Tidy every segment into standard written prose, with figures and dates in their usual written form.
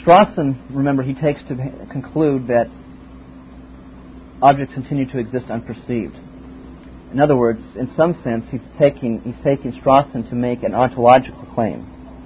Strawson, remember, he takes to conclude that objects continue to exist unperceived. In other words, in some sense, he's taking Strawson to make an ontological claim.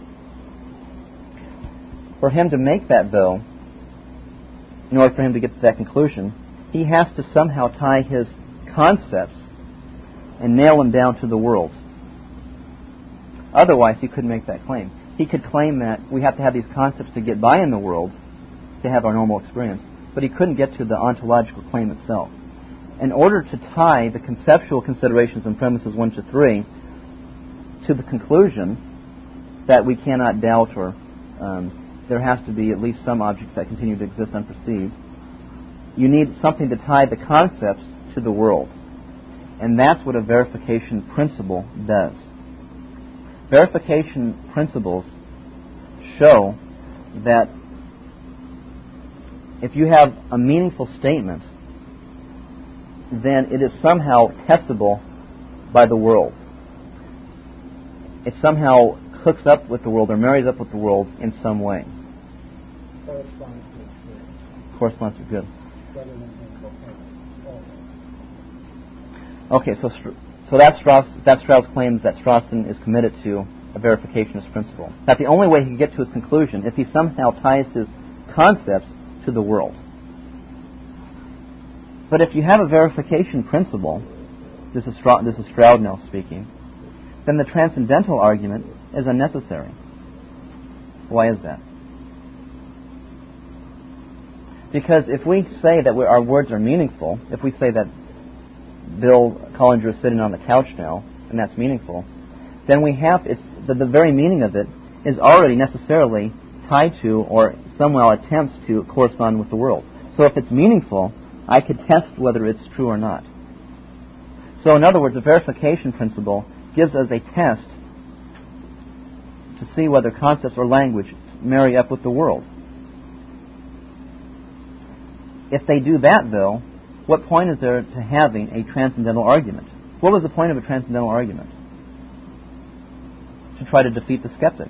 For him to make that, though, in order for him to get to that conclusion, he has to somehow tie his concepts and nail them down to the world. Otherwise, he couldn't make that claim. He could claim that we have to have these concepts to get by in the world, to have our normal experience, but he couldn't get to the ontological claim itself. In order to tie the conceptual considerations in premises 1 to 3 to the conclusion that we cannot doubt or there has to be at least some objects that continue to exist unperceived, you need something to tie the concepts to the world. And that's what a verification principle does. Verification principles show that if you have a meaningful statement, then it is somehow testable by the world. It somehow hooks up with the world or marries up with the world in some way. Corresponds to good. Okay, so that's Strauss claims that Strawson is committed to a verificationist principle. That the only way he can get to his conclusion is he somehow ties his concepts to the world. But if you have a verification principle, this is Stroud now speaking, then the transcendental argument is unnecessary. Why is that? Because if we say that our words are meaningful, if we say that Bill Collinger is sitting on the couch now, and that's meaningful, then we have the very meaning of it is already necessarily tied to or somehow attempts to correspond with the world. So if it's meaningful, I could test whether it's true or not. So in other words, the verification principle gives us a test to see whether concepts or language marry up with the world. If they do that, though, what point is there to having a transcendental argument? What was the point of a transcendental argument? To try to defeat the skeptic.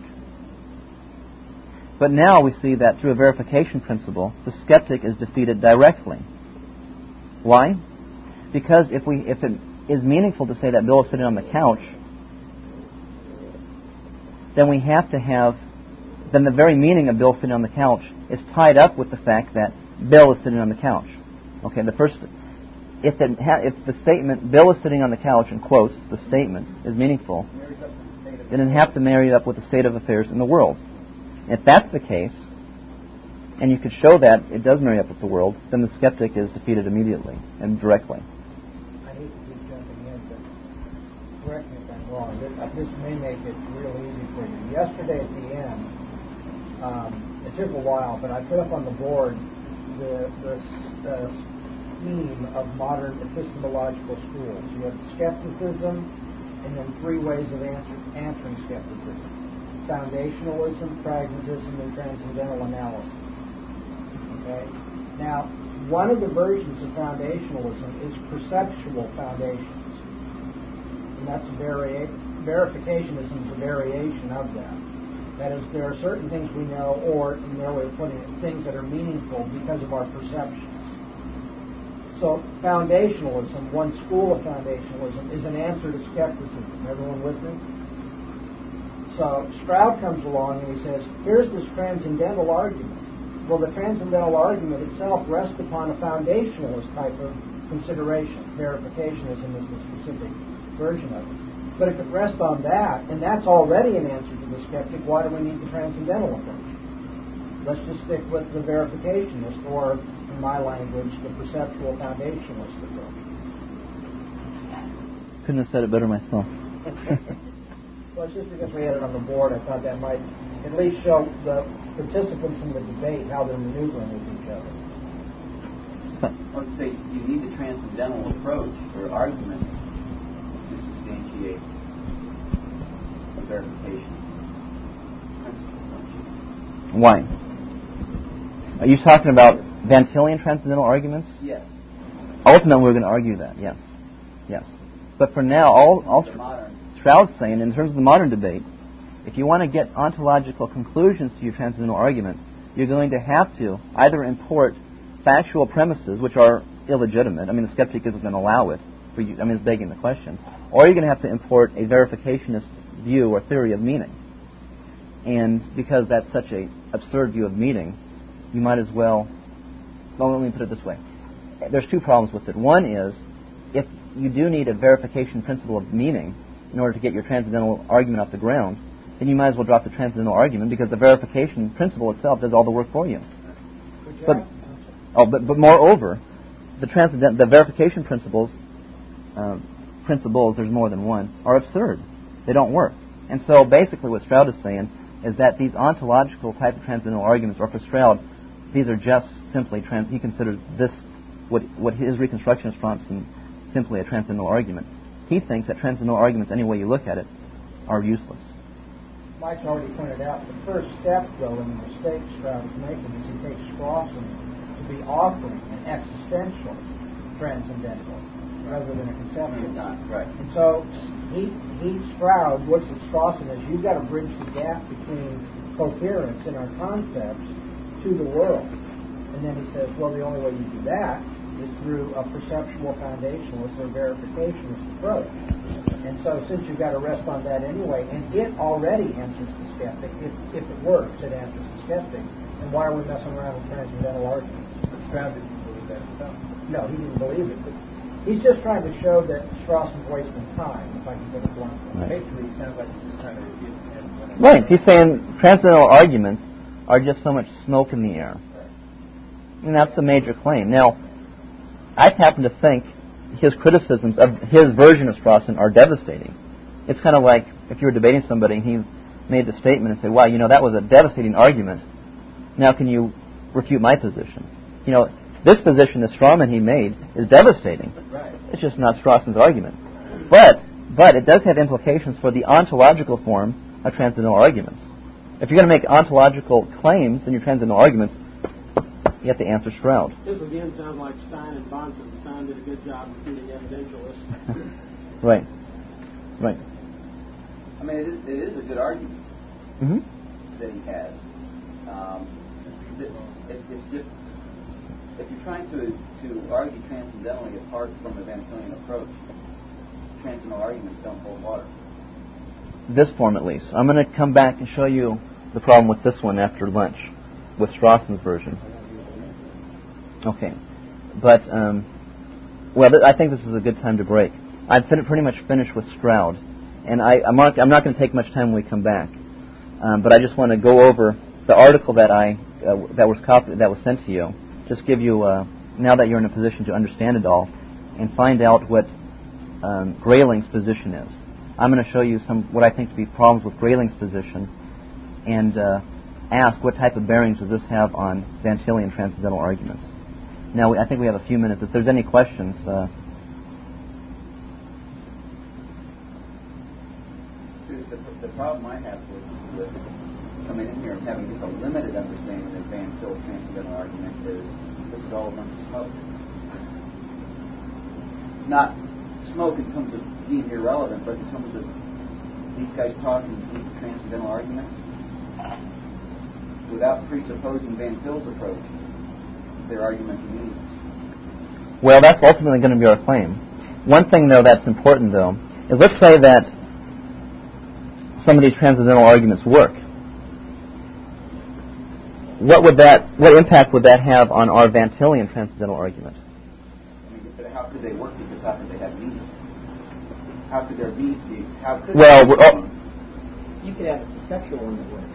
But now we see that through a verification principle, the skeptic is defeated directly. Why? Because if it is meaningful to say that Bill is sitting on the couch, then we have to have, then the very meaning of Bill sitting on the couch is tied up with the fact that Bill is sitting on the couch. Okay, if the statement Bill is sitting on the couch, in quotes, the statement is meaningful, then it have to marry up with the state of affairs in the world. If that's the case, and you could show that it does marry up with the world, then the skeptic is defeated immediately and directly. I hate to keep jumping in, but correct me if I'm wrong. This may make it real easy for you. Yesterday at the end, it took a while, but I put up on the board the scheme of modern epistemological schools. You have skepticism, and then 3 ways of answering skepticism: foundationalism, pragmatism, and transcendental analysis. Okay? Now, one of the versions of foundationalism is perceptual foundations, and that's verificationism is a variation of that. That is, there are certain things we know, or in their way of putting it, things that are meaningful because of our perceptions. So foundationalism, one school of foundationalism, is an answer to skepticism. Everyone with me? So Stroud comes along and he says, here's this transcendental argument. Well, the transcendental argument itself rests upon a foundationalist type of consideration. Verificationism is the specific version of it. But if it rests on that, and that's already an answer to the skeptic, why do we need the transcendental approach? Let's just stick with the verificationist, or, in my language, the perceptual foundationalist approach. Couldn't have said it better myself. Well, it's just because we had it on the board, I thought that might at least show the participants in the debate how they're maneuvering with each other. Let's say you need the transcendental approach or argument to substantiate a verification. Why? Are you talking about Van Tillian transcendental arguments? Yes. Ultimately, we're going to argue that, yes. Yes. But for now, all Stroud's saying, in terms of the modern debate, if you want to get ontological conclusions to your transcendental argument, you're going to have to either import factual premises, which are illegitimate. I mean, the skeptic isn't going to allow it. For you, I mean, it's begging the question. Or you're going to have to import a verificationist view or theory of meaning. And because that's such an absurd view of meaning, you might as well let me put it this way. There's two problems with it. One is, if you do need a verification principle of meaning in order to get your transcendental argument off the ground, then you might as well drop the transcendental argument, because the verification principle itself does all the work for you. But moreover, the verification principles, there's more than one, are absurd. They don't work. And so basically what Stroud is saying is that these ontological type of transcendental arguments, or for Stroud, these are just simply, he considers this, what his reconstructionist fronts, simply a transcendental argument. He thinks that transcendental arguments, any way you look at it, are useless. Mike's already pointed out the first step, though, in the mistake Stroud is making is he takes Strawson to be offering an existential transcendental rather than a conceptual. Right. And so Stroud looks at Strawson as, you've got to bridge the gap between coherence in our concepts to the world. And then he says, well, the only way you do that is through a perceptual foundationalist or verificationist approach. And so since you've got to rest on that anyway, and it already answers the skeptic, if it works, it answers the skeptic, then why are we messing around with transcendental arguments? Stroud didn't believe that stuff. No, he didn't believe it. But he's just trying to show that Strawson's wasting time, if I can put it bluntly. Right. Basically, it sounds like he's just trying to refute him. Right. He's saying transcendental arguments are just so much smoke in the air. And that's the major claim. Now, I happen to think his criticisms of his version of Strawson are devastating. It's kind of like if you were debating somebody and he made the statement and said, wow, that was a devastating argument. Now can you refute my position? This position, the strawman he made, is devastating. Right. It's just not Strawson's argument. But it does have implications for the ontological form of transcendental arguments. If you're going to make ontological claims in your transcendental arguments, you have to answer Stroud. This again sounds like Stein and Bonson. Stein did a good job of being evidentialist. Right. I mean, it is a good argument that he has. It's just, if you're trying to argue transcendentally apart from the Van Tillian approach, transcendental arguments don't hold water. This form, at least. I'm going to come back and show you the problem with this one after lunch, with Strawson's version. Okay. But, I think this is a good time to break. I've pretty much finished with Stroud, and I'm not going to take much time when we come back. But I just want to go over the article that was sent to you. Just give you, now that you're in a position to understand it all, and find out what Grayling's position is. I'm going to show you what I think to be problems with Grayling's position, and ask what type of bearings does this have on Van Tillian transcendental arguments. Now, I think we have a few minutes. If there's any questions... The problem I have with coming in here and having just a limited understanding of Van Til's transcendental argument is this is all a bunch of smoke. Not smoke in terms of being irrelevant, but in terms of these guys talking deep transcendental arguments without presupposing Van Til's approach. Their argument is meaningless. Well, that's ultimately going to be our claim. One thing, though, that's important, though, is let's say that some of these transcendental arguments work. What impact would that have on our Van Tillian transcendental argument? I mean, but how could they work because how could they have meaning? How could there be? You could have a conceptual one that works.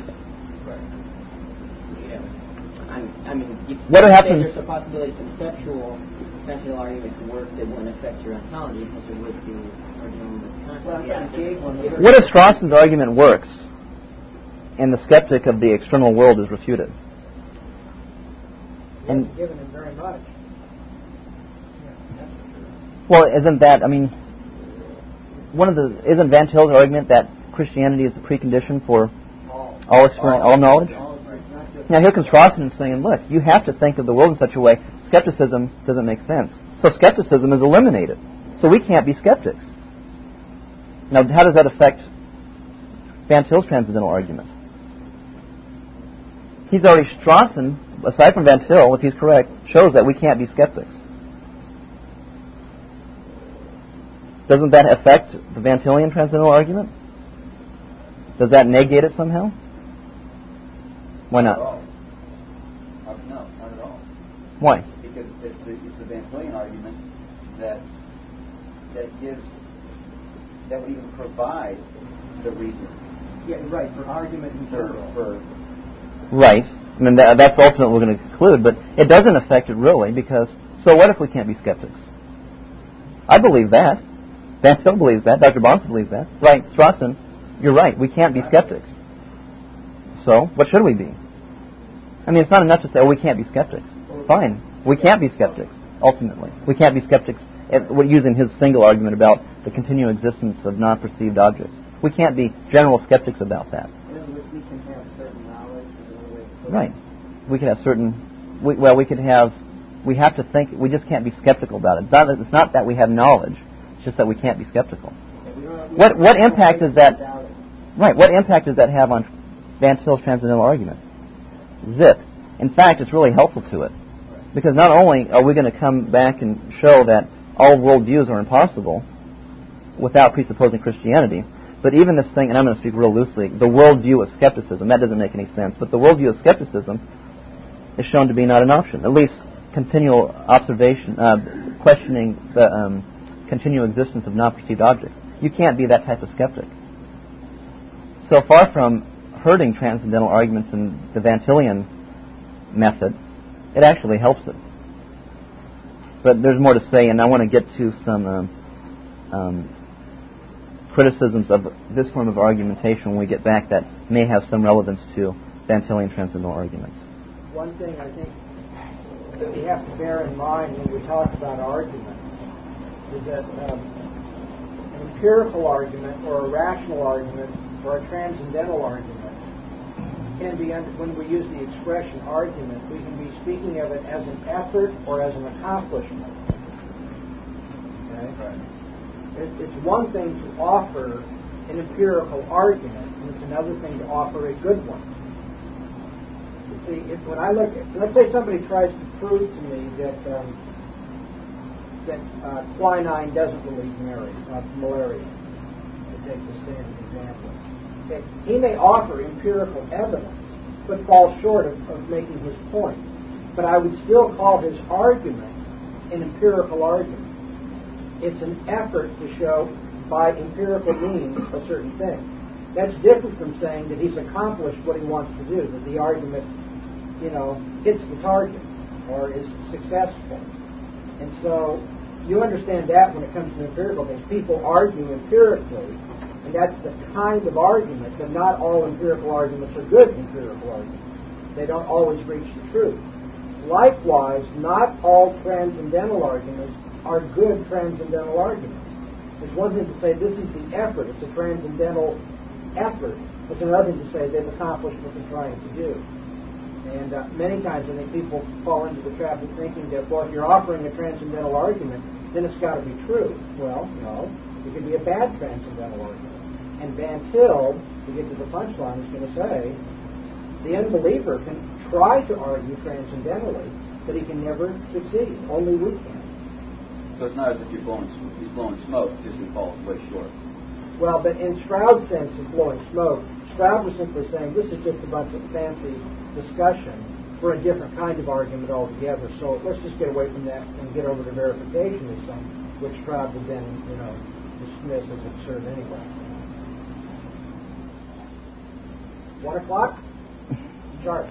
What happens? There's a possibility conceptual transcendental argument can work that wouldn't affect your ontology because it would be arguing with concept. What if Strawson's argument works and the skeptic of the external world is refuted? He hasn't given him very much. Well, isn't that, isn't Van Til's argument that Christianity is the precondition for all experience, all knowledge? Now here comes Strawson and saying, look, you have to think of the world in such a way, skepticism doesn't make sense. So skepticism is eliminated. So we can't be skeptics. Now, how does that affect Van Til's transcendental argument? he's already, Strawson, aside from Van Til, if he's correct, shows that we can't be skeptics. Doesn't that affect the Van Tilian transcendental argument? Does that negate it somehow? Why not? No, not at all. Why? Because it's the Van Tilian argument that would even provide the reason. Yeah, right, for argument in general. Right. I mean, that's ultimately what we're going to conclude, but it doesn't affect it really, because so what if we can't be skeptics? I believe that. Van Til believes that. Dr. Bahnsen believes that. Right, Strawson, you're right. We can't be skeptics. So, what should we be? I mean, it's not enough to say, we can't be skeptics. Fine. We can't be skeptics, ultimately. We can't be skeptics using his single argument about the continual existence of non-perceived objects. We can't be general skeptics about that. We can have certain knowledge. Right. We could have certain... We have to think... We just can't be skeptical about it. It's not that we have knowledge. It's just that we can't be skeptical. What impact does that... Right. What impact does that have on Van Til's transcendental argument? Zip. In fact, it's really helpful to it. Because not only are we going to come back and show that all worldviews are impossible without presupposing Christianity, but even this thing, and I'm going to speak real loosely, the worldview of skepticism, that doesn't make any sense, but the worldview of skepticism is shown to be not an option. At least continual observation, questioning the continual existence of non-perceived objects. You can't be that type of skeptic. So far from hurting transcendental arguments in the Van Tilian method, it actually helps it. But there's more to say, and I want to get to some criticisms of this form of argumentation when we get back that may have some relevance to Van Tilian transcendental arguments. One thing I think that we have to bear in mind when we talk about argument is that an empirical argument or a rational argument or a transcendental argument can be, when we use the expression argument, we can be speaking of it as an effort or as an accomplishment. Okay? Right. It's one thing to offer an empirical argument, and it's another thing to offer a good one. You see, when I look at, let's say somebody tries to prove to me that quinine doesn't relieve malaria, to take the standard example. Okay. He may offer empirical evidence, but fall short of making his point. But I would still call his argument an empirical argument. It's an effort to show by empirical means a certain thing. That's different from saying that he's accomplished what he wants to do, that the argument, hits the target or is successful. And so you understand that when it comes to empirical things. People argue empirically, and that's the kind of argument, but not all empirical arguments are good empirical arguments. They don't always reach the truth. Likewise, not all transcendental arguments are good transcendental arguments. It's one thing to say this is the effort, it's a transcendental effort. It's another thing to say they've accomplished what they're trying to do. And many times I think people fall into the trap of thinking that, well, if you're offering a transcendental argument, then it's got to be true. Well, no, it could be a bad transcendental argument. And Van Til, to get to the punchline, is going to say the unbeliever can try to argue transcendentally, but he can never succeed. Only we can. So it's not as if he's blowing smoke, just he falls way short. Well, but in Stroud's sense of blowing smoke, Stroud was simply saying this is just a bunch of fancy discussion for a different kind of argument altogether. So let's just get away from that and get over to verificationism, which Stroud would then, dismiss as absurd anyway. 1 o'clock? Sharp.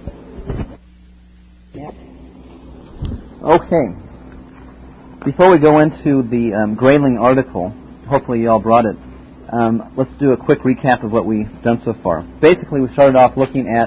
Yeah. Okay. Before we go into the Grayling article, hopefully you all brought it, let's do a quick recap of what we've done so far. Basically, we started off looking at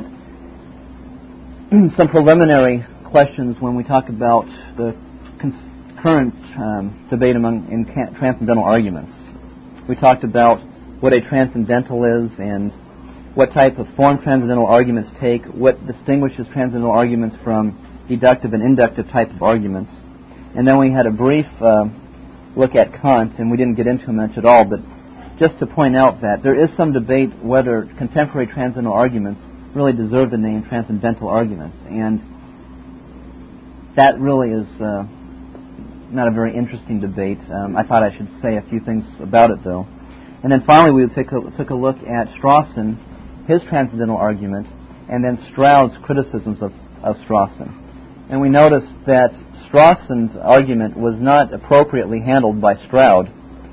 some preliminary questions when we talk about the current debate in transcendental arguments. We talked about what a transcendental is and what type of form transcendental arguments take, what distinguishes transcendental arguments from deductive and inductive type of arguments. And then we had a brief look at Kant, and we didn't get into much at all, but just to point out that there is some debate whether contemporary transcendental arguments really deserve the name transcendental arguments, and that really is not a very interesting debate. I thought I should say a few things about it, though. And then finally, we took a look at Strawson, his transcendental argument, and then Stroud's criticisms of Strawson. And we noticed that Strawson's argument was not appropriately handled by Stroud.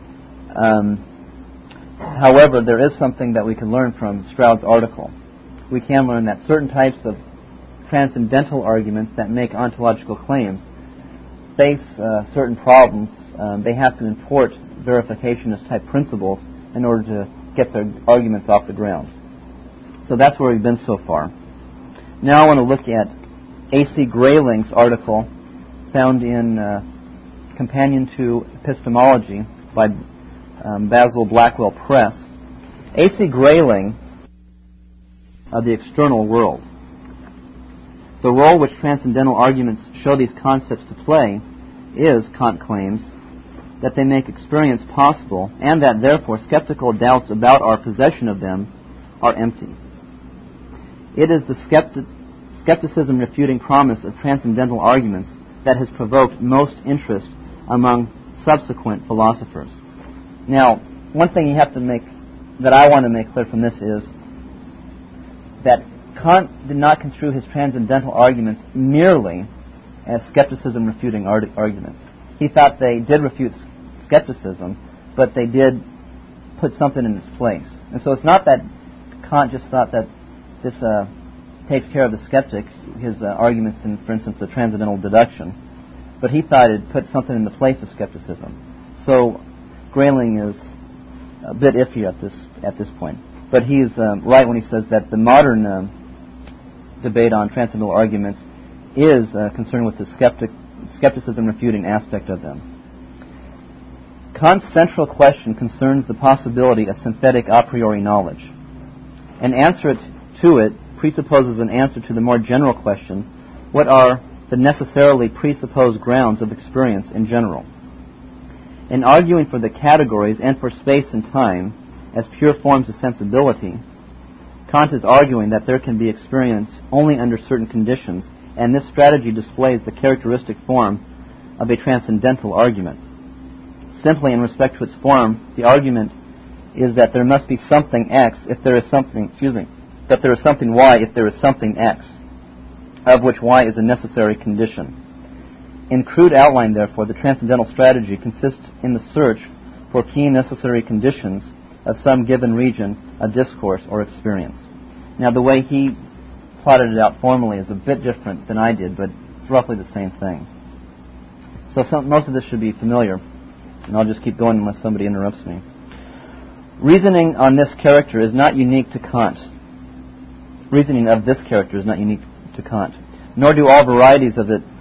However, there is something that we can learn from Stroud's article. We can learn that certain types of transcendental arguments that make ontological claims face certain problems. They have to import verificationist type principles in order to get their arguments off the ground. So that's where we've been so far. Now I want to look at A.C. Grayling's article found in Companion to Epistemology by Basil Blackwell Press. A.C. Grayling of the external world. The role which transcendental arguments show these concepts to play is, Kant claims, that they make experience possible, and that therefore skeptical doubts about our possession of them are empty. It is the skepticism-refuting promise of transcendental arguments that has provoked most interest among subsequent philosophers. Now, one thing that I want to make clear from this is that Kant did not construe his transcendental arguments merely as skepticism-refuting arguments. He thought they did refute skepticism, but they did put something in its place. And so it's not that Kant just thought that this takes care of the skeptic, his arguments in, for instance, the transcendental deduction, but he thought it put something in the place of skepticism. So Grayling is a bit iffy at this point. But he's right when he says that the modern debate on transcendental arguments is concerned with the skepticism-refuting aspect of them. Kant's central question concerns the possibility of synthetic a priori knowledge. An answer to it presupposes an answer to the more general question, what are the necessarily presupposed grounds of experience in general? In arguing for the categories and for space and time as pure forms of sensibility, Kant is arguing that there can be experience only under certain conditions, and this strategy displays the characteristic form of a transcendental argument. Simply in respect to its form, the argument is that there must be something X if there is something, that there is something Y if there is something X, of which Y is a necessary condition. In crude outline, therefore, the transcendental strategy consists in the search for key necessary conditions of some given region of discourse or experience. Now, the way he plotted it out formally is a bit different than I did, but it's roughly the same thing. So most of this should be familiar, and I'll just keep going unless somebody interrupts me. Reasoning on this character is not unique to Kant. Reasoning of this character is not unique to Kant, nor do all varieties of it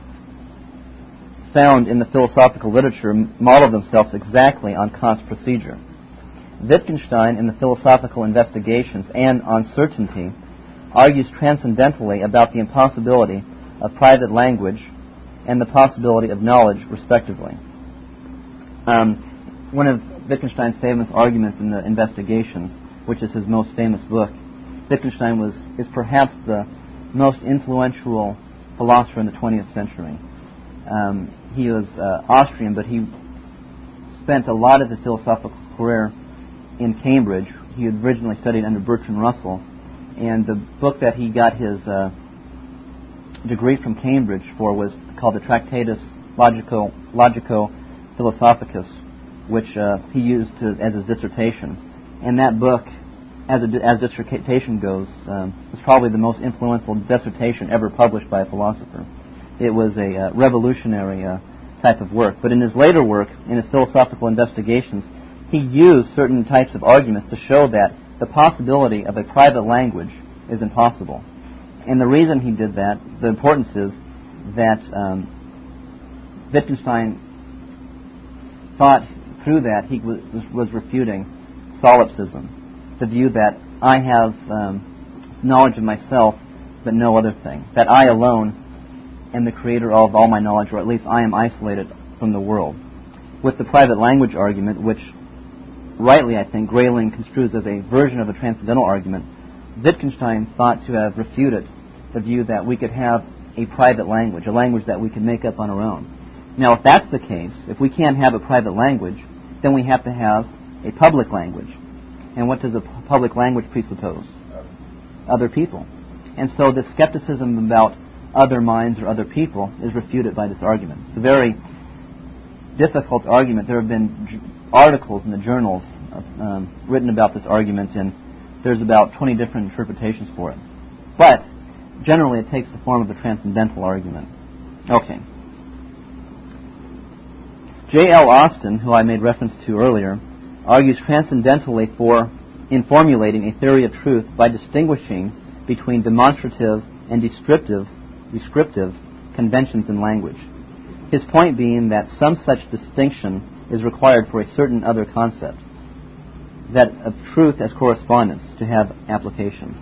found in the philosophical literature model themselves exactly on Kant's procedure. Wittgenstein, in the Philosophical Investigations and on Certainty, argues transcendentally about the impossibility of private language and the possibility of knowledge, respectively. One of Wittgenstein's famous arguments in the Investigations, which is his most famous book, Wittgenstein is perhaps the most influential philosopher in the 20th century. He was Austrian, but he spent a lot of his philosophical career in Cambridge. He had originally studied under Bertrand Russell, and the book that he got his degree from Cambridge for was called the Tractatus Logico-Philosophicus, which he used as his dissertation. And that book, as dissertation goes, was probably the most influential dissertation ever published by a philosopher. It was a revolutionary type of work. But in his later work, in his Philosophical Investigations, he used certain types of arguments to show that the possibility of a private language is impossible. And the reason he did that, the importance is that Wittgenstein thought through that he was refuting solipsism, the view that I have knowledge of myself but no other thing, that I alone am the creator of all my knowledge, or at least I am isolated from the world. With the private language argument, which rightly, I think, Grayling construes as a version of a transcendental argument, Wittgenstein thought to have refuted the view that we could have a private language, a language that we could make up on our own. Now, if that's the case, if we can't have a private language, then we have to have a public language. And what does a public language presuppose? Other people. And so the skepticism about other minds or other people is refuted by this argument. It's a very difficult argument. There have been articles in the journals written about this argument, and there's about 20 different interpretations for it. But generally it takes the form of a transcendental argument. Okay. J.L. Austin, who I made reference to earlier, argues transcendentally in formulating a theory of truth by distinguishing between demonstrative and descriptive conventions in language. His point being that some such distinction is required for a certain other concept, that of truth as correspondence, to have application.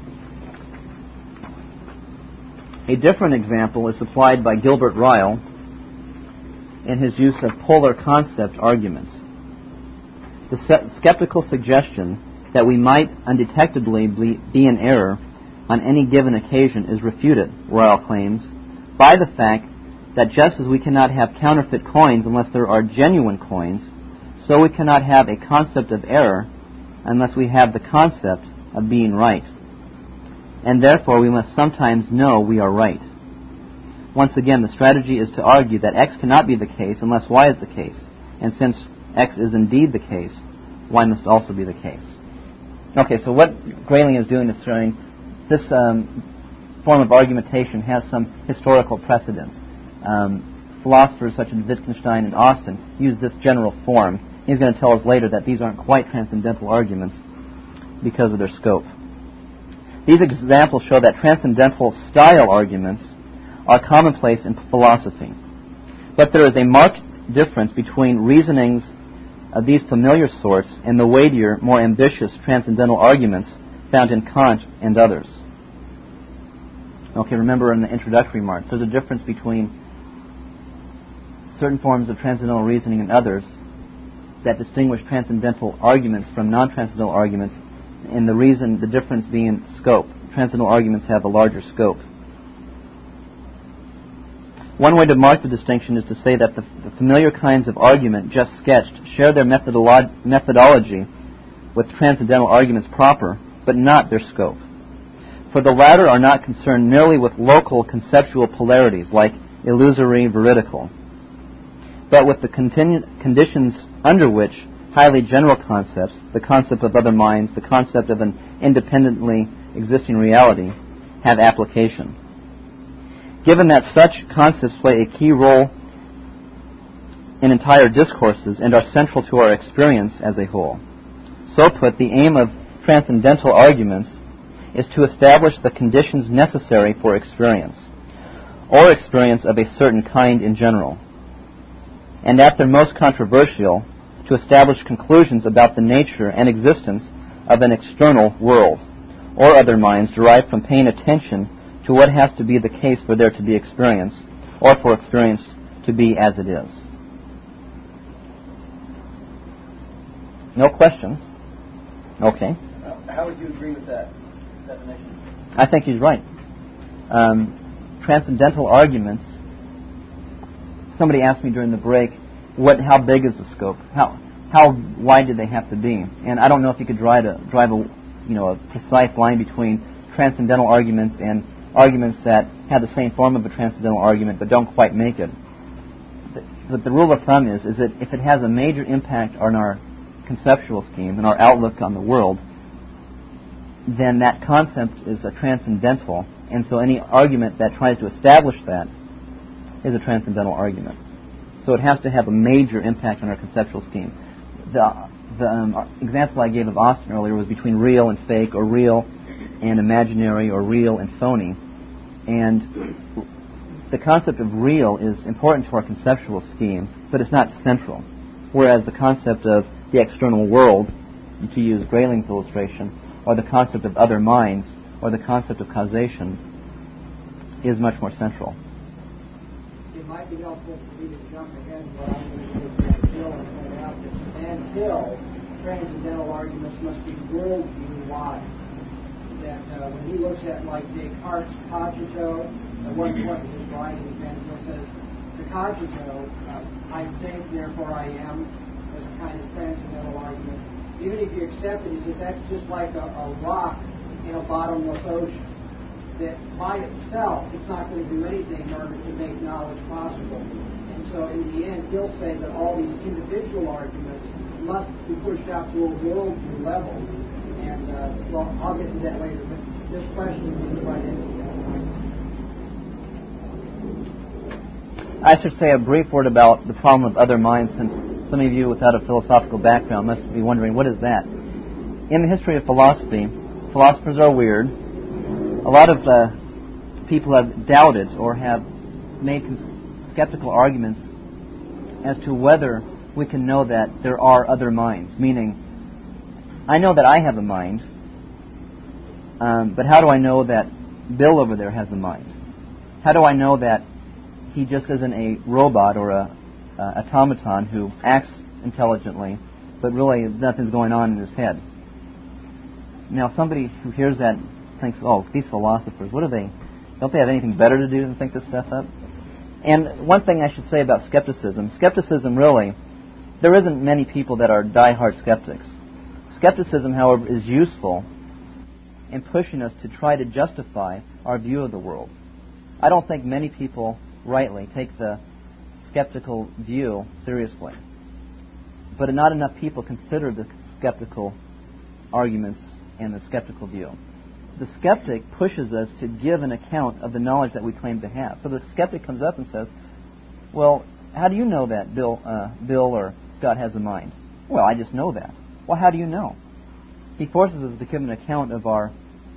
A different example is supplied by Gilbert Ryle in his use of polar concept arguments. The skeptical suggestion that we might undetectably be in error on any given occasion is refuted, Ryle claims, by the fact that just as we cannot have counterfeit coins unless there are genuine coins, so we cannot have a concept of error unless we have the concept of being right. And therefore we must sometimes know we are right. Once again, the strategy is to argue that X cannot be the case unless Y is the case. And since X is indeed the case, Y must also be the case. Okay, so what Grayling is doing is showing this form of argumentation has some historical precedence. Philosophers such as Wittgenstein and Austin use this general form. He's going to tell us later that these aren't quite transcendental arguments because of their scope. These examples show that transcendental style arguments are commonplace in philosophy. But there is a marked difference between reasonings of these familiar sorts and the weightier, more ambitious transcendental arguments found in Kant and others. Okay, remember in the introductory remarks, there's a difference between certain forms of transcendental reasoning and others that distinguish transcendental arguments from non-transcendental arguments, and the difference being scope. Transcendental arguments have a larger scope. One way to mark the distinction is to say that the familiar kinds of argument just sketched share their methodology with transcendental arguments proper, but not their scope. For the latter are not concerned merely with local conceptual polarities like illusory veridical, but with the conditions under which highly general concepts, the concept of other minds, the concept of an independently existing reality, have application. Given that such concepts play a key role in entire discourses and are central to our experience as a whole, so put, the aim of transcendental arguments is to establish the conditions necessary for experience, or experience of a certain kind in general, and at their most controversial, to establish conclusions about the nature and existence of an external world, or other minds derived from paying attention to what has to be the case for there to be experience, or for experience to be as it is. No question? Okay. How would you agree with that definition? I think he's right. Transcendental arguments. Somebody asked me during the break, how big is the scope? How wide do they have to be? And I don't know if you could drive a precise line between transcendental arguments and arguments that have the same form of a transcendental argument but don't quite make it. But the rule of thumb is that if it has a major impact on our conceptual scheme and our outlook on the world, then that concept is a transcendental, and so any argument that tries to establish that is a transcendental argument. So it has to have a major impact on our conceptual scheme. The example I gave of Austin earlier was between real and fake, or real and imaginary, or real and phony. And the concept of real is important to our conceptual scheme, but it's not central. Whereas the concept of the external world, to use Grayling's illustration, or the concept of other minds, or the concept of causation, is much more central. It might be helpful for me to jump ahead to what I'm going to do with Bill and point out that until transcendental arguments must be worldview-wide. that when he looks at like Descartes' cogito, at one point in his writing, he says, the cogito, I think, therefore I am, as a kind of transcendental argument. Even if you accept it, he says that's just like a rock in a bottomless ocean. That by itself, it's not going to do anything in order to make knowledge possible. And so in the end, he'll say that all these individual arguments must be pushed out to a worldview level. And, well, I'll get to that later, but this question is right into that. I should say a brief word about the problem of other minds, since some of you without a philosophical background must be wondering, what is that? In the history of philosophy, philosophers are weird. A lot of people have doubted or have made skeptical arguments as to whether we can know that there are other minds. Meaning, I know that I have a mind, but how do I know that Bill over there has a mind? How do I know that he just isn't a robot or a automaton who acts intelligently, but really nothing's going on in his head? Now, somebody who hears that thinks, oh, these philosophers, what are they? Don't they have anything better to do than think this stuff up? And one thing I should say about skepticism really, there isn't many people that are die-hard skeptics. Skepticism, however, is useful in pushing us to try to justify our view of the world. I don't think many people rightly take the skeptical view seriously. But not enough people consider the skeptical arguments and the skeptical view. The skeptic pushes us to give an account of the knowledge that we claim to have. So the skeptic comes up and says, well, how do you know that Bill or Scott has a mind? Well, I just know that. Well, how do you know? He forces us to give an account of our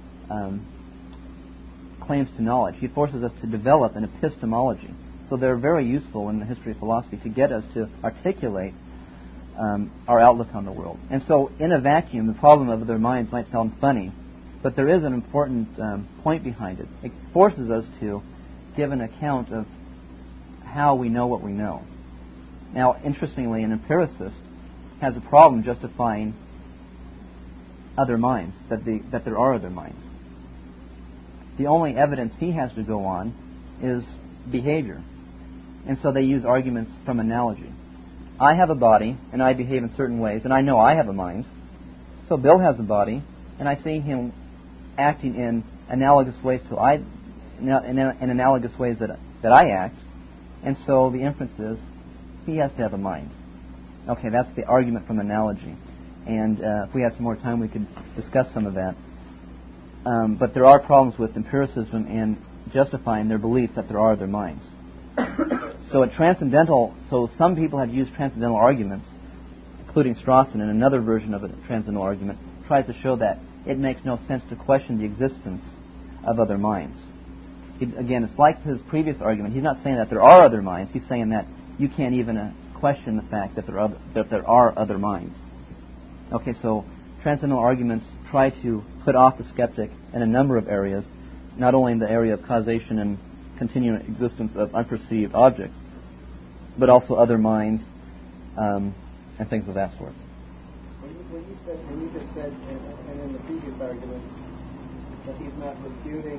claims to knowledge. He forces us to develop an epistemology. So they're very useful in the history of philosophy to get us to articulate our outlook on the world. And so in a vacuum, the problem of other minds might sound funny, but there is an important point behind it. It forces us to give an account of how we know what we know. Now, interestingly, an empiricist has a problem justifying other minds, that there are other minds. The only evidence he has to go on is behavior. And so they use arguments from analogy. I have a body, and I behave in certain ways, and I know I have a mind. So Bill has a body, and I see him acting in analogous ways in analogous ways that I act, and so the inference is he has to have a mind. Okay, that's the argument from analogy, and if we had some more time, we could discuss some of that. But there are problems with empiricism and justifying their belief that there are other minds. So some people have used transcendental arguments, including Strawson, in another version of a transcendental argument, tries to show that it makes no sense to question the existence of other minds. Again, it's like his previous argument. He's not saying that there are other minds. He's saying that you can't even question the fact that there are other minds. Okay, so transcendental arguments try to put off the skeptic in a number of areas, not only in the area of causation and continuing existence of unperceived objects, but also other minds and things of that sort. When you just said, and in the previous argument, that he's not refuting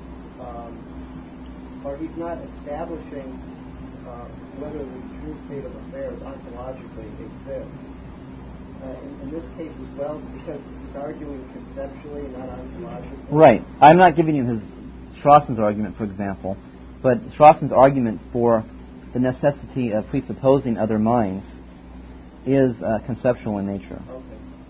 or he's not establishing whether the true state of affairs ontologically exists. In this case as well, because he's arguing conceptually, not ontologically. Right. I'm not giving you Strawson's argument, for example, but Strawson's argument for the necessity of presupposing other minds is conceptual in nature. Okay.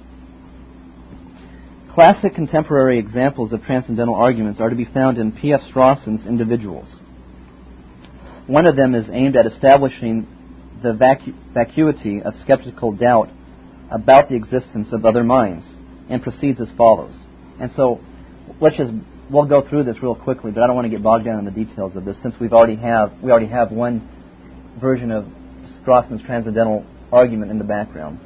Classic contemporary examples of transcendental arguments are to be found in P.F. Strawson's Individuals. One of them is aimed at establishing the vacuity of skeptical doubt about the existence of other minds, and proceeds as follows. And so, we'll go through this real quickly, but I don't want to get bogged down in the details of this, since we already have one version of Strawson's transcendental argument in the background.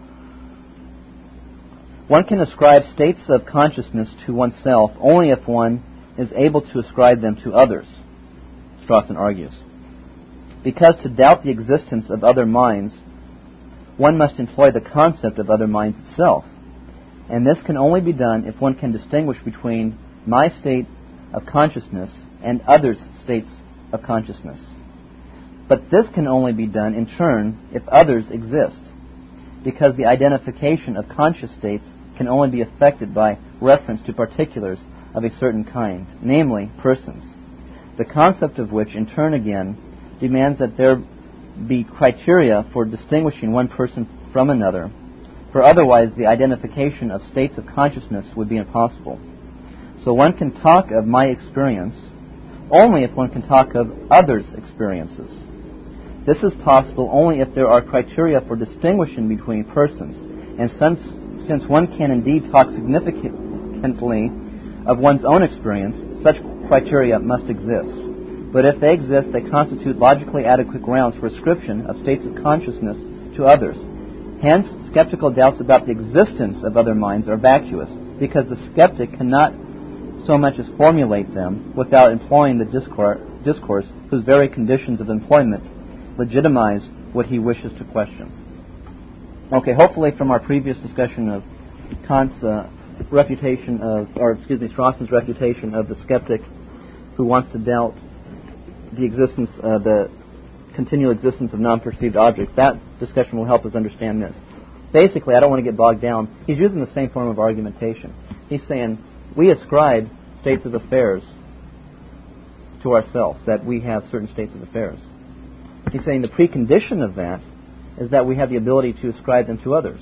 One can ascribe states of consciousness to oneself only if one is able to ascribe them to others, Strawson argues. Because to doubt the existence of other minds, one must employ the concept of other minds itself. And this can only be done if one can distinguish between my state of consciousness and others' states of consciousness. But this can only be done in turn if others exist, because the identification of conscious states can only be effected by reference to particulars of a certain kind, namely persons, the concept of which in turn again demands that there be criteria for distinguishing one person from another, for otherwise the identification of states of consciousness would be impossible. So one can talk of my experience only if one can talk of others' experiences. This is possible only if there are criteria for distinguishing between persons, and since one can indeed talk significantly of one's own experience, such criteria must exist. But if they exist, they constitute logically adequate grounds for ascription of states of consciousness to others. Hence, skeptical doubts about the existence of other minds are vacuous, because the skeptic cannot so much as formulate them without employing the discourse whose very conditions of employment legitimize what he wishes to question. Okay, hopefully from our previous discussion of Kant's refutation of, Strawson's refutation of the skeptic who wants to doubt the existence, the continual existence of non-perceived objects, that discussion will help us understand this. Basically, I don't want to get bogged down. He's using the same form of argumentation. He's saying we ascribe states of affairs to ourselves, that we have certain states of affairs. He's saying the precondition of that is that we have the ability to ascribe them to others.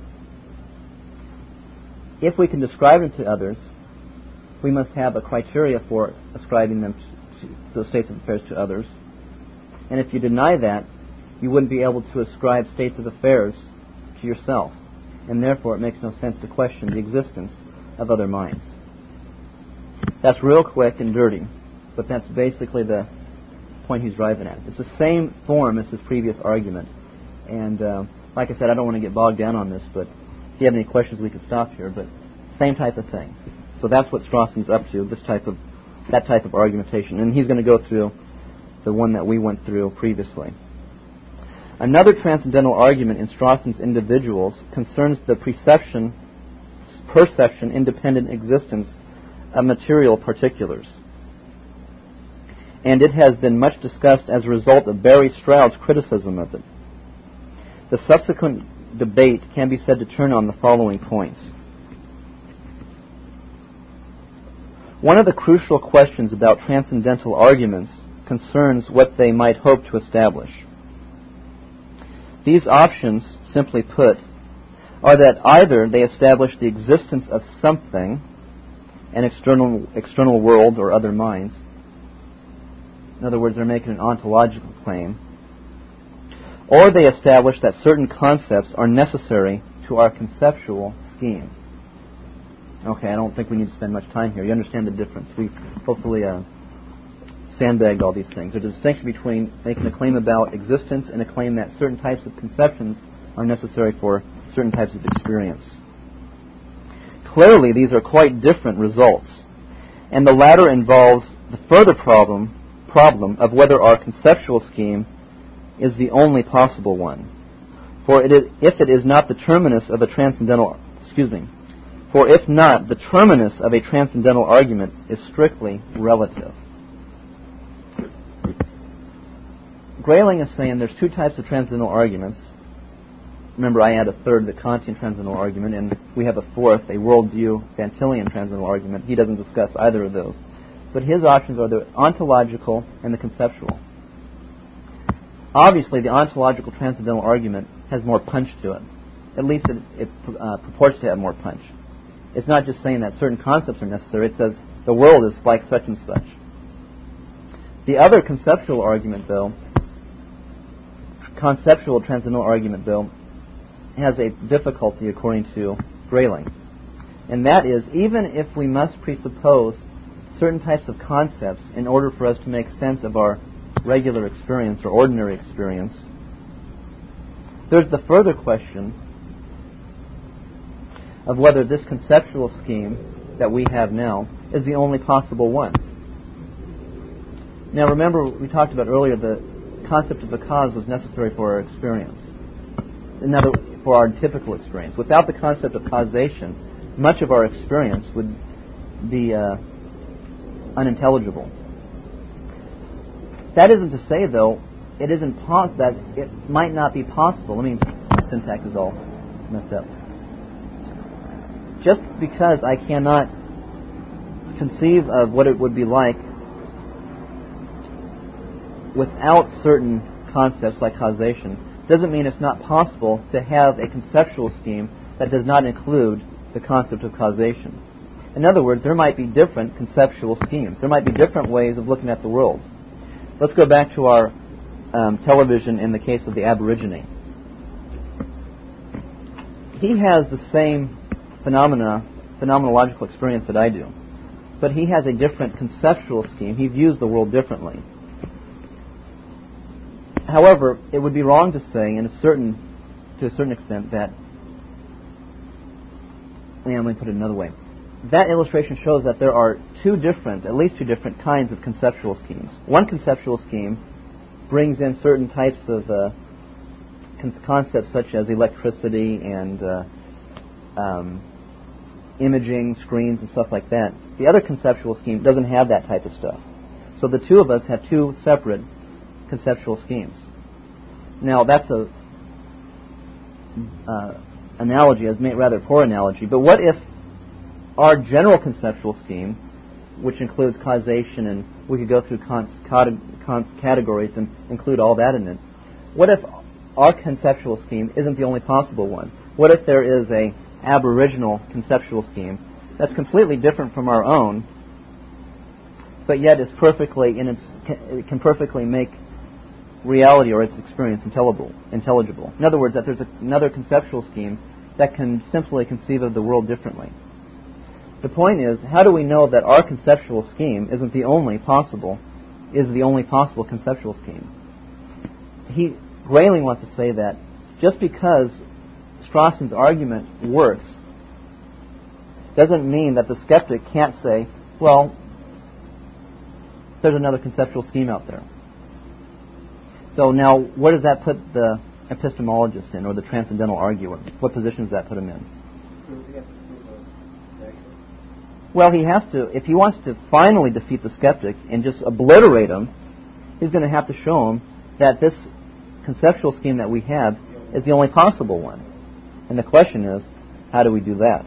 If we can describe them to others, we must have a criteria for ascribing them to those states of affairs to others. And if you deny that, you wouldn't be able to ascribe states of affairs to yourself. And therefore it makes no sense to question the existence of other minds. That's real quick and dirty, but that's basically the point he's driving at. It's the same form as his previous argument. And like I said, I don't want to get bogged down on this, but if you have any questions, we could stop here. But same type of thing. So that's what Strawson's up to, that type of argumentation. And he's going to go through the one that we went through previously. Another transcendental argument in Strawson's Individuals concerns the perception-independent existence of material particulars. And it has been much discussed as a result of Barry Stroud's criticism of it. The subsequent debate can be said to turn on the following points. One of the crucial questions about transcendental arguments concerns what they might hope to establish. These options, simply put, are that either they establish the existence of something, an external world or other minds. In other words, they're making an ontological claim. Or they establish that certain concepts are necessary to our conceptual scheme. Okay, I don't think we need to spend much time here. You understand the difference. We've hopefully sandbagged all these things. There's a distinction between making a claim about existence and a claim that certain types of conceptions are necessary for certain types of experience. Clearly, these are quite different results, and the latter involves the further problem of whether our conceptual scheme is the only possible one. For if it is not the terminus of a transcendental, for if not, the terminus of a transcendental argument is strictly relative. Grayling is saying there's two types of transcendental arguments. Remember, I add a third, the Kantian transcendental argument, and we have a fourth, a worldview Vantillian transcendental argument. He doesn't discuss either of those. But his options are the ontological and the conceptual. Obviously, the ontological transcendental argument has more punch to it. At least it purports to have more punch. It's not just saying that certain concepts are necessary. It says the world is like such and such. The other conceptual transcendental argument, though, has a difficulty according to Grayling. And that is, even if we must presuppose certain types of concepts in order for us to make sense of our regular experience or ordinary experience, there's the further question of whether this conceptual scheme that we have now is the only possible one. Now remember, we talked about earlier the concept of the cause was necessary for our experience. For our typical experience. Without the concept of causation, much of our experience would be unintelligible. That isn't to say, though, it isn't that it might not be possible. My syntax is all messed up. Just because I cannot conceive of what it would be like without certain concepts like causation doesn't mean it's not possible to have a conceptual scheme that does not include the concept of causation. In other words, there might be different conceptual schemes. There might be different ways of looking at the world. Let's go back to our television in the case of the Aborigine. He has the same phenomenological experience that I do, but he has a different conceptual scheme. He views the world differently. However, it would be wrong to say, to a certain extent, that. Let me put it another way. That illustration shows that there are at least two different kinds of conceptual schemes. One conceptual scheme brings in certain types of concepts such as electricity and imaging, screens, and stuff like that. The other conceptual scheme doesn't have that type of stuff. So the two of us have two separate conceptual schemes. Now, that's a analogy, a rather poor analogy, but what if our general conceptual scheme, which includes causation, and we could go through Kant's categories and include all that in it, what if our conceptual scheme isn't the only possible one? What if there is a aboriginal conceptual scheme that's completely different from our own, but yet is it can perfectly make reality or its experience intelligible? In other words, that there's another conceptual scheme that can simply conceive of the world differently. The point is, how do we know that our conceptual scheme is the only possible conceptual scheme? Grayling wants to say that just because Strawson's argument works doesn't mean that the skeptic can't say, well, there's another conceptual scheme out there. So now, where does that put the epistemologist in, or the transcendental arguer? What position does that put him in? Well, he has to, if he wants to finally defeat the skeptic and just obliterate him, he's going to have to show him that this conceptual scheme that we have is the only possible one. And the question is, how do we do that?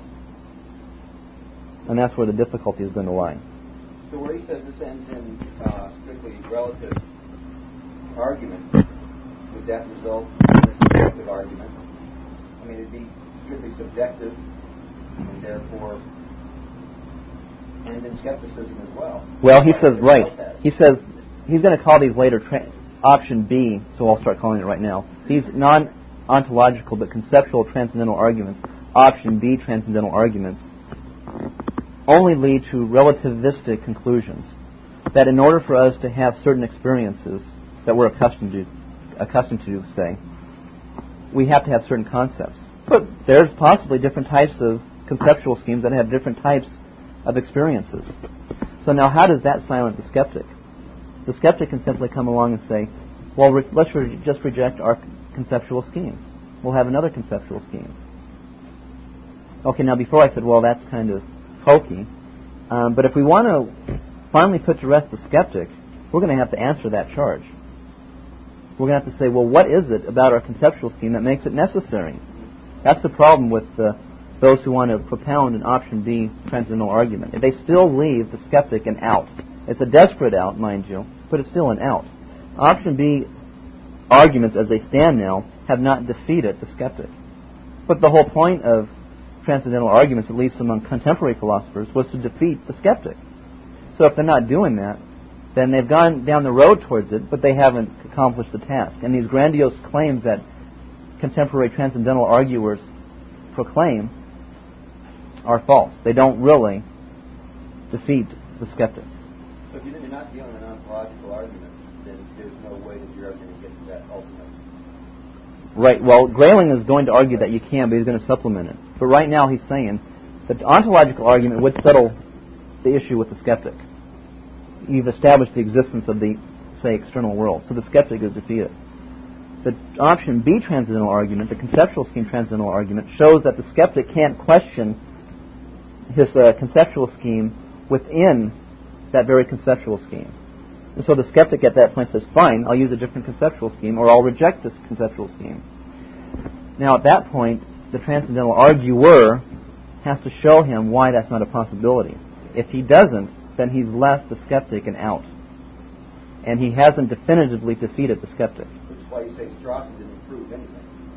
And that's where the difficulty is going to lie. So where he says this ends in strictly relative argument, would that result in a subjective argument? I mean, it'd be strictly subjective, and therefore end in skepticism as well. Well, he says, right. He says he's going to call these later option B, so I'll start calling it right now. These non-ontological but conceptual transcendental arguments, option B transcendental arguments, only lead to relativistic conclusions. That in order for us to have certain experiences that we're accustomed to, say, we have to have certain concepts. But there's possibly different types of conceptual schemes that have different types of experiences. So now how does that silence the skeptic? The skeptic can simply come along and say, well, let's just reject our conceptual scheme. We'll have another conceptual scheme. Okay, now before I said, well, that's kind of hokey, but if we want to finally put to rest the skeptic, we're going to have to answer that charge. We're going to have to say, well, what is it about our conceptual scheme that makes it necessary? That's the problem with those who want to propound an option B transcendental argument. They still leave the skeptic an out. It's a desperate out, mind you, but it's still an out. Option B arguments as they stand now have not defeated the skeptic. But the whole point of transcendental arguments, at least among contemporary philosophers, was to defeat the skeptic. So if they're not doing that, then they've gone down the road towards it, but they haven't accomplished the task. And these grandiose claims that contemporary transcendental arguers proclaim are false. They don't really defeat the skeptic. So if you're not dealing with an ontological argument, then there's no way that you're ever going to get to that ultimate. Right. Well, Grayling is going to argue that you can, but he's going to supplement it. But right now he's saying that the ontological argument would settle the issue with the skeptic. You've established the existence of the, say, external world, so the skeptic is defeated. The option B transcendental argument, the conceptual scheme transcendental argument, shows that the skeptic can't question conceptual scheme within that very conceptual scheme. And so the skeptic at that point says, fine, I'll use a different conceptual scheme, or I'll reject this conceptual scheme. Now at that point, the transcendental arguer has to show him why that's not a possibility. If he doesn't, then he's left the skeptic and out. And he hasn't definitively defeated the skeptic. Which is why you say Strawson didn't prove anything.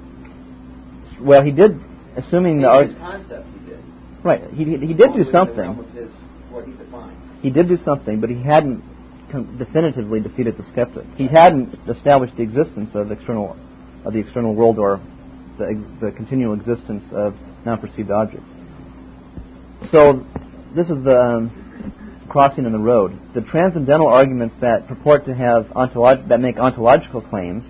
Well, he did, assuming the his concept he did. Right, he did do something. What he defined. He did do something, but he hadn't definitively defeated the skeptic. He hadn't established the existence of the external world, or the continual existence of non-perceived objects. So this is the crossing in the road. The transcendental arguments that purport to have that make ontological claims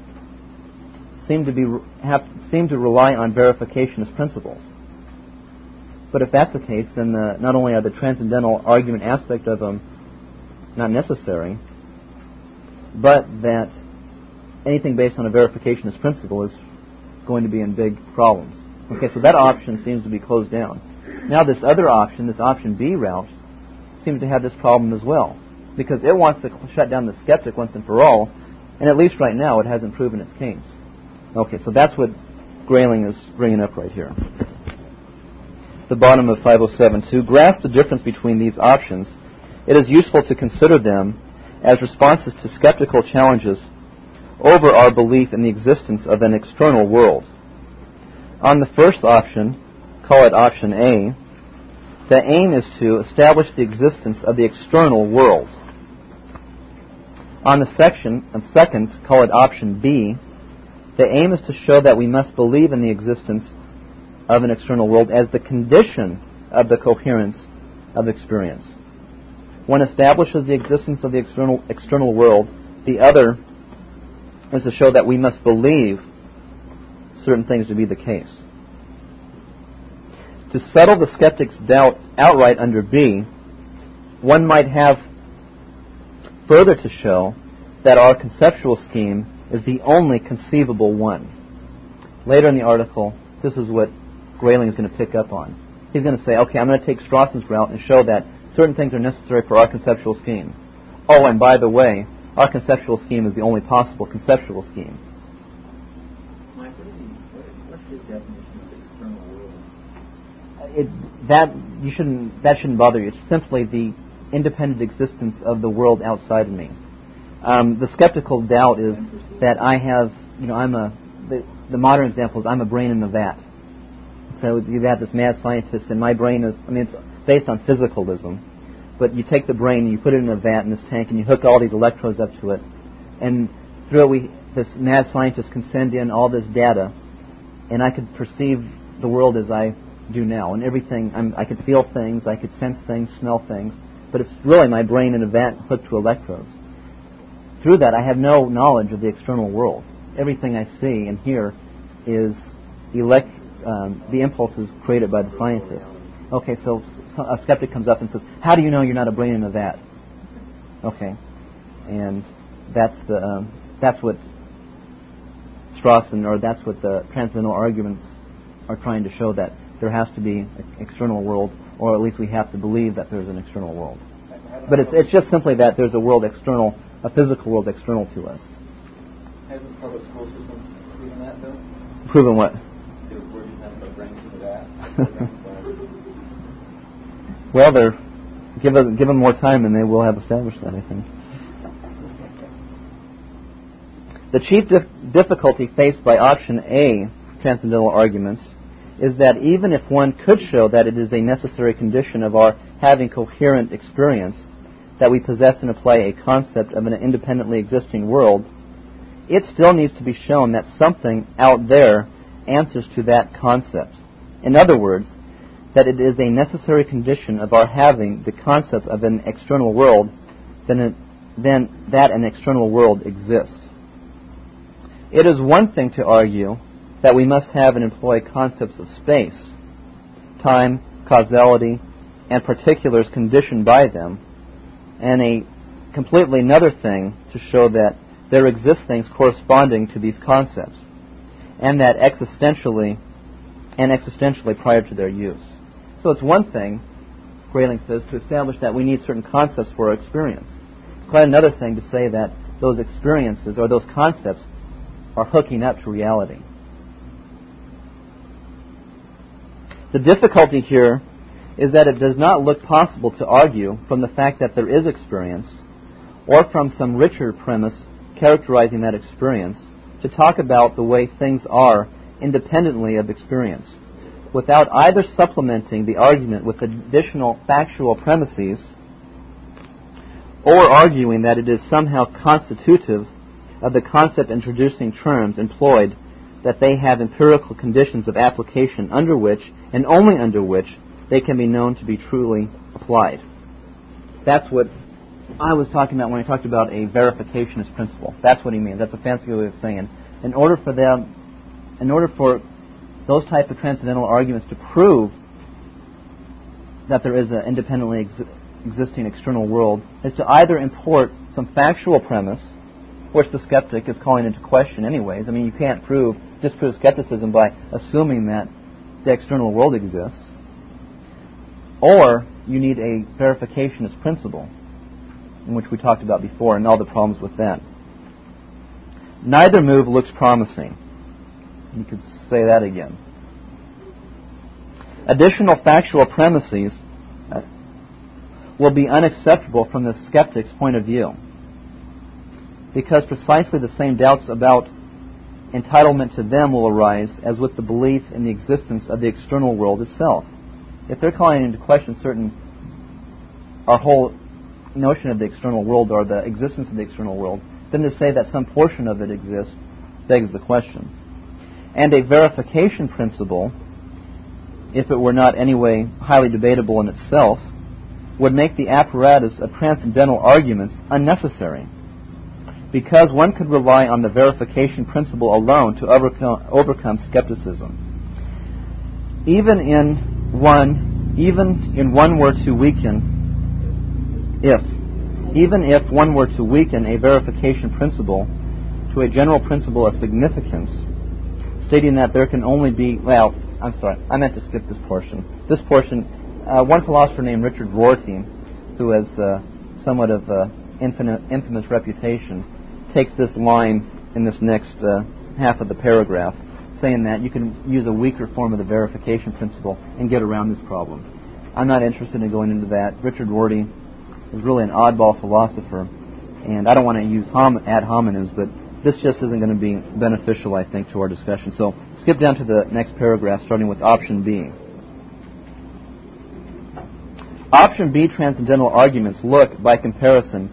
seem to rely on verificationist principles. But if that's the case, then not only are the transcendental argument aspect of them not necessary, but that anything based on a verificationist principle is going to be in big problems. Okay, so that option seems to be closed down. Now this other option, this option B route, seems to have this problem as well, because it wants to shut down the skeptic once and for all, and at least right now it hasn't proven its case. Okay, so that's what Grayling is bringing up right here. The bottom of 507. To grasp the difference between these options, it is useful to consider them as responses to skeptical challenges over our belief in the existence of an external world. On the first option, call it option A, the aim is to establish the existence of the external world. On the second, call it option B, the aim is to show that we must believe in the existence of an external world as the condition of the coherence of experience. One establishes the existence of the external world. The other is to show that we must believe certain things to be the case. To settle the skeptic's doubt outright under B, one might have further to show that our conceptual scheme is the only conceivable one. Later in the article, this is what Grayling is going to pick up on. He's going to say, okay, I'm going to take Strawson's route and show that certain things are necessary for our conceptual scheme. Oh, and by the way, our conceptual scheme is the only possible conceptual scheme. Mike, what's his definition of external world? That shouldn't bother you. It's simply the independent existence of the world outside of me. The skeptical doubt is that I have, the modern example is I'm a brain in a vat. So you have this mad scientist, and my brain is, it's based on physicalism. But you take the brain and you put it in a vat in this tank, and you hook all these electrodes up to it, and through it, this mad scientist can send in all this data, and I could perceive the world as I do now, and everything. I could feel things, I could sense things, smell things, but it's really my brain in a vat hooked to electrodes. Through that, I have no knowledge of the external world. Everything I see and hear is the impulses created by the scientist. Okay, so a skeptic comes up and says, how do you know you're not a brain in a vat? Okay, and that's what Strawson, or that's what the transcendental arguments are trying to show, that there has to be an external world, or at least we have to believe that there's an external world. But it's just simply that there's a world external, a physical world external to us. Hasn't the public school system proven that, though? Proven what? We're just not going to bring to that. Well, give them more time and they will have established that, I think. The chief difficulty faced by option A, transcendental arguments, is that even if one could show that it is a necessary condition of our having coherent experience that we possess and apply a concept of an independently existing world, it still needs to be shown that something out there answers to that concept. In other words, that it is a necessary condition of our having the concept of an external world, then that an external world exists. It is one thing to argue that we must have and employ concepts of space, time, causality, and particulars conditioned by them, and a completely another thing to show that there exist things corresponding to these concepts, and that existentially prior to their use. So it's one thing, Grayling says, to establish that we need certain concepts for our experience. Quite another thing to say that those experiences or those concepts are hooking up to reality. The difficulty here is that it does not look possible to argue from the fact that there is experience or from some richer premise characterizing that experience to talk about the way things are independently of experience, without either supplementing the argument with additional factual premises or arguing that it is somehow constitutive of the concept introducing terms employed that they have empirical conditions of application under which, and only under which, they can be known to be truly applied. That's what I was talking about when I talked about a verificationist principle. That's what he means. That's a fancy way of saying, in order for those type of transcendental arguments to prove that there is an independently existing external world, is to either import some factual premise, which the skeptic is calling into question anyways. I mean, you can't disprove skepticism by assuming that the external world exists, or you need a verificationist principle, in which we talked about before, and all the problems with that. Neither move looks promising. You could say that again. Additional factual premises will be unacceptable from the skeptic's point of view, because precisely the same doubts about entitlement to them will arise as with the belief in the existence of the external world itself. If they're calling into question our whole notion of the external world or the existence of the external world, then to say that some portion of it exists begs the question. And a verification principle, if it were not anyway highly debatable in itself, would make the apparatus of transcendental arguments unnecessary, because one could rely on the verification principle alone to overcome skepticism. Even if one were to weaken a verification principle to a general principle of significance, stating that there can only be, I meant to skip this portion. One philosopher named Richard Rorty, who has somewhat of infamous reputation, takes this line in this next half of the paragraph, saying that you can use a weaker form of the verification principle and get around this problem. I'm not interested in going into that. Richard Rorty is really an oddball philosopher, and I don't want to use ad hominems, but this just isn't going to be beneficial, I think, to our discussion. So skip down to the next paragraph, starting with option B. Option B transcendental arguments look, by comparison,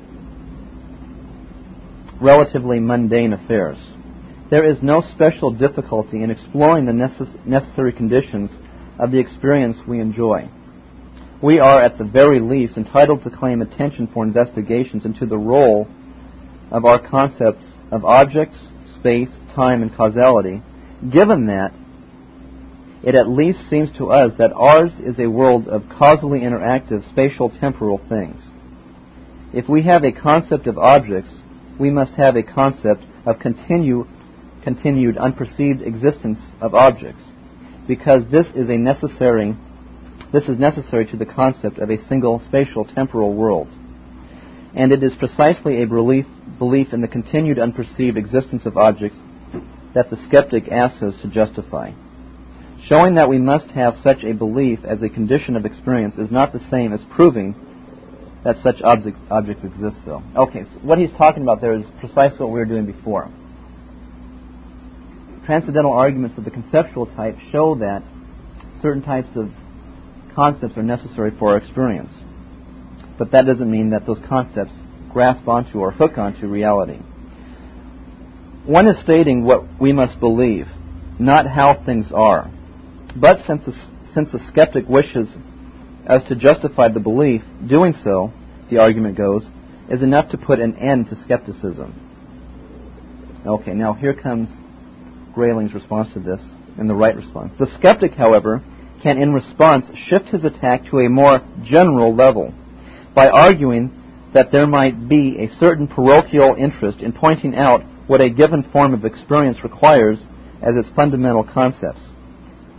relatively mundane affairs. There is no special difficulty in exploring the necessary conditions of the experience we enjoy. We are, at the very least, entitled to claim attention for investigations into the role of our concepts of objects, space, time, and causality, given that it at least seems to us that ours is a world of causally interactive spatial temporal things. If we have a concept of objects, we must have a concept of continued unperceived existence of objects, because this is necessary to the concept of a single spatial temporal world. And it is precisely a belief in the continued unperceived existence of objects that the skeptic asks us to justify. Showing that we must have such a belief as a condition of experience is not the same as proving that such objects exist so. Okay, so what he's talking about there is precisely what we were doing before. Transcendental arguments of the conceptual type show that certain types of concepts are necessary for our experience. But that doesn't mean that those concepts grasp onto or hook onto reality. One is stating what we must believe, not how things are. But since the skeptic wishes us to justify the belief, doing so, the argument goes, is enough to put an end to skepticism. Okay, now here comes Grayling's response to this, and the right response. The skeptic, however, can in response shift his attack to a more general level by arguing that there might be a certain parochial interest in pointing out what a given form of experience requires as its fundamental concepts.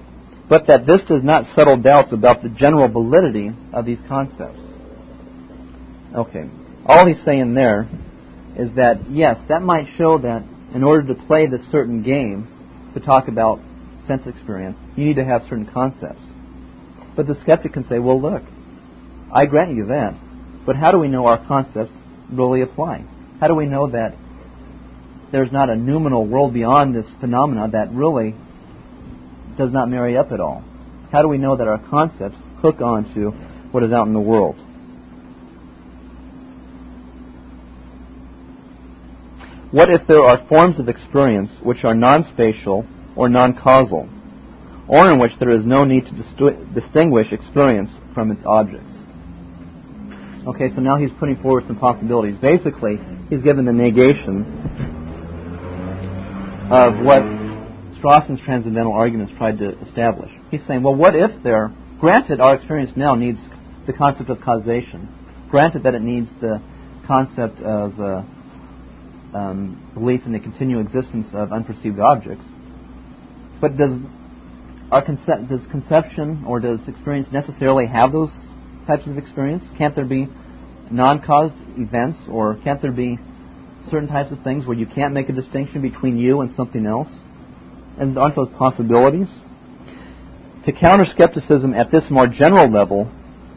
but that this does not settle doubts about the general validity of these concepts. Okay, all he's saying there is that, yes, that might show that in order to play this certain game, to talk about sense experience, you need to have certain concepts. But the skeptic can say, well, look, I grant you that, but how do we know our concepts really apply? How do we know that there's not a noumenal world beyond this phenomena that really does not marry up at all? How do we know that our concepts hook onto what is out in the world? What if there are forms of experience which are non-spatial or non-causal, or in which there is no need to distinguish experience from its objects? Okay, so now he's putting forward some possibilities. Basically, he's given the negation of what Strawson's transcendental arguments tried to establish. He's saying, well, what if there, granted our experience now needs the concept of causation, granted that it needs the concept of belief in the continual existence of unperceived objects, but does conception or does experience necessarily have those types of experience? Can't there be non-caused events, or can't there be certain types of things where you can't make a distinction between you and something else? And aren't those possibilities? To counter skepticism at this more general level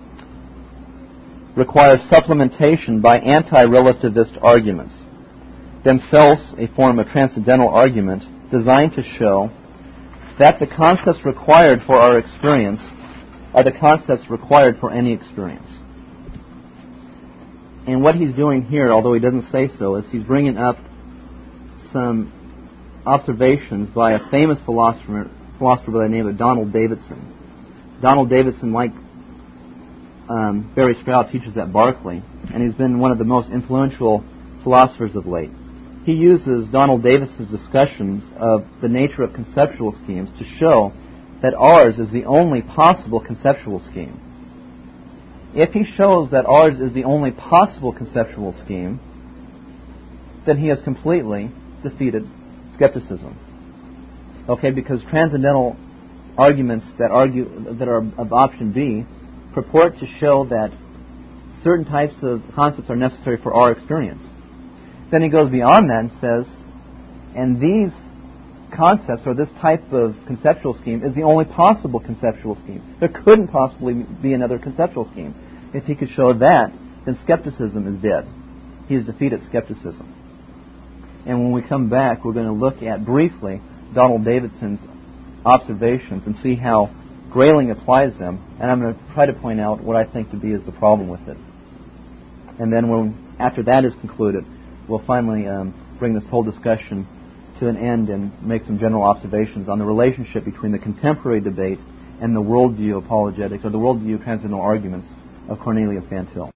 requires supplementation by anti-relativist arguments, themselves a form of transcendental argument designed to show that the concepts required for our experience are the concepts required for any experience. And what he's doing here, although he doesn't say so, is he's bringing up some observations by a famous philosopher by the name of Donald Davidson. Donald Davidson, like Barry Stroud, teaches at Berkeley, and he's been one of the most influential philosophers of late. He uses Donald Davidson's discussions of the nature of conceptual schemes to show that ours is the only possible conceptual scheme. If he shows that ours is the only possible conceptual scheme, then he has completely defeated skepticism. Okay, because transcendental arguments that are of option B purport to show that certain types of concepts are necessary for our experience. Then he goes beyond that and says, and these concepts, or this type of conceptual scheme, is the only possible conceptual scheme. There couldn't possibly be another conceptual scheme. If he could show that, then skepticism is dead. He has defeated skepticism. And when we come back, we're going to look at briefly Donald Davidson's observations and see how Grayling applies them. And I'm going to try to point out what I think to be is the problem with it. And then after that is concluded, we'll finally bring this whole discussion to an end and make some general observations on the relationship between the contemporary debate and the worldview apologetics, or the worldview transcendental arguments of Cornelius Van Til.